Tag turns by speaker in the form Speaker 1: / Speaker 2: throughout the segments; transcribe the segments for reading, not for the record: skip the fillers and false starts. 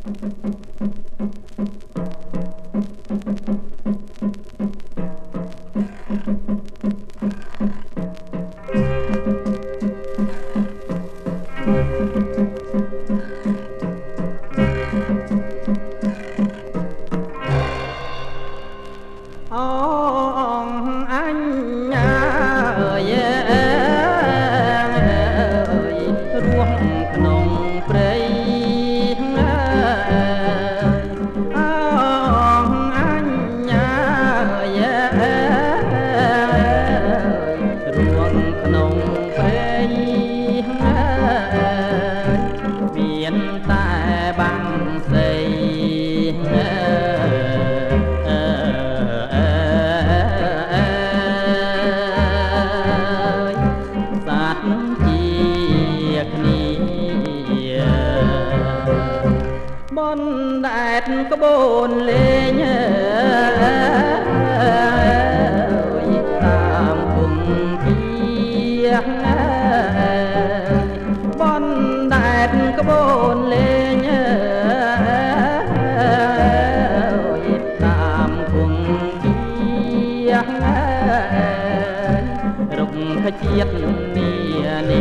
Speaker 1: ក្បូនលេងតាមគុំជាបនដែតក្បូនលេងតាមគុំជារុកជាតិនា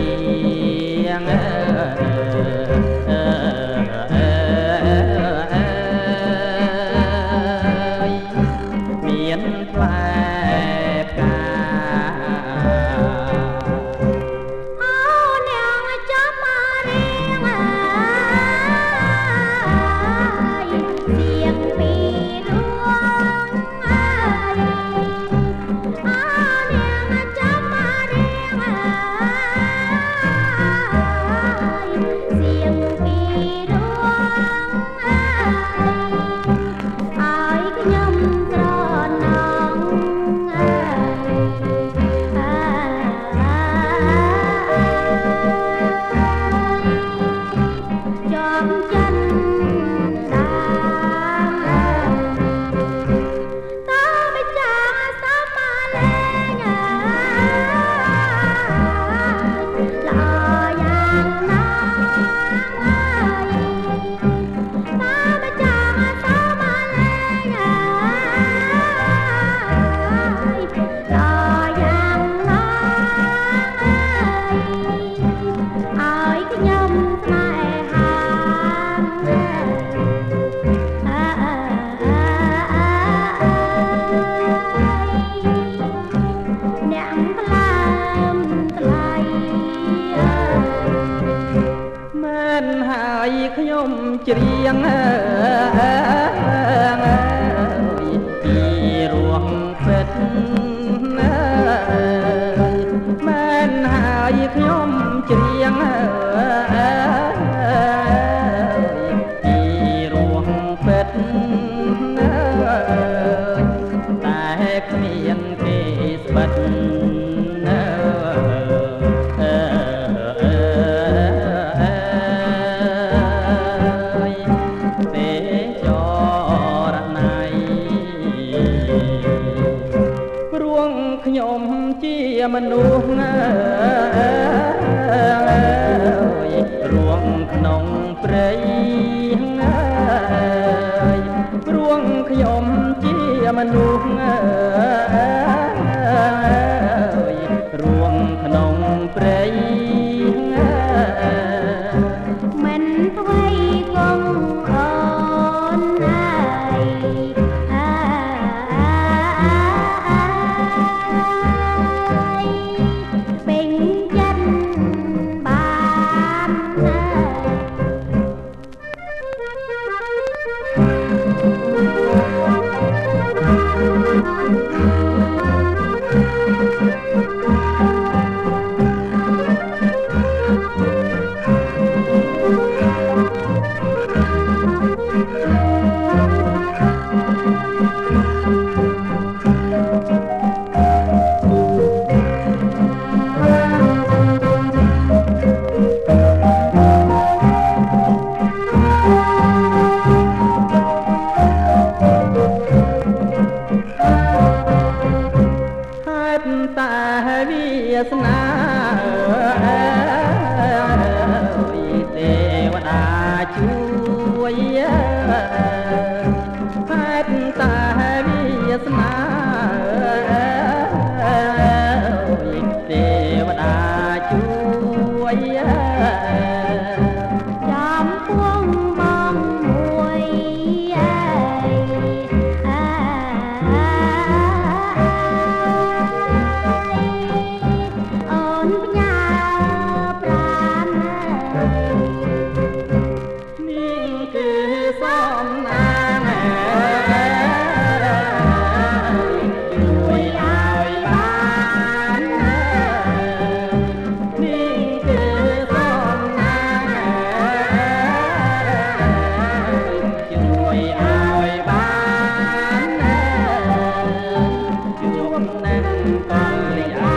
Speaker 1: ខ្ញុំច្រៀងពីរងពេតមែនហើយខ្ញុំច្រៀងពីរងពេតតែគ្មានគេស្បិតខ្ញុំជាមនុស្សរួងក្នុងព្រៃរួងខ្ញុំជាមនុស្សរួងក្នុងព្រៃមិនថ្មីគង់អូនតែវាសនាទេវតាជួយ
Speaker 2: តតែវាសនាទេវតាជួយ
Speaker 1: ចំពោះបងមួយអូនផ្ញើប្រាណ
Speaker 2: នេះគឺសំណាងជួយឲ្យបាននេះគឺសំណាងជួយឲ្យបានជួបនឹងកលយា